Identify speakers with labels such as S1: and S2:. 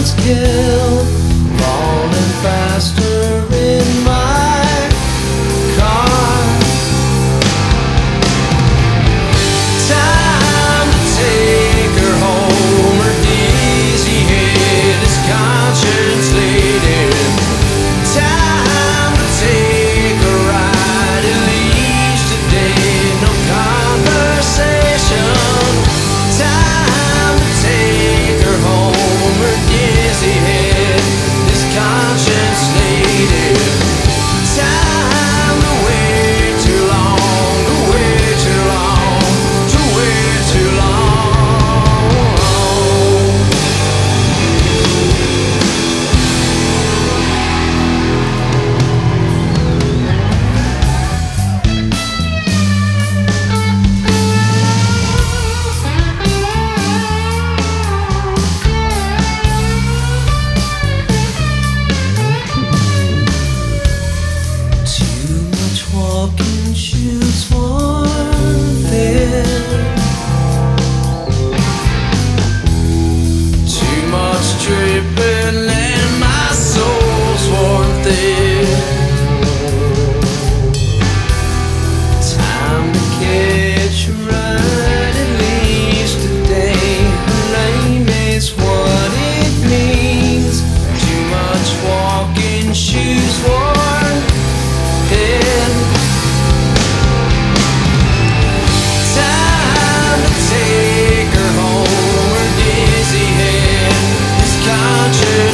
S1: kill, falling faster in my car. Time to take her home, her dizzy head is conscience laden. Time to take a ride, at least today, no conversation. Time to take her home, her dizzy head is conscience laden. Time to wait too long, to wait too long, to wait too long. Too much walking shoes worn thin. Too much dripping and my soul's worn thin. Time to catch a ride, at least today. Her name is what it means. Too much walking shoes worn thin. Time to take her home, her dizzy head is conscious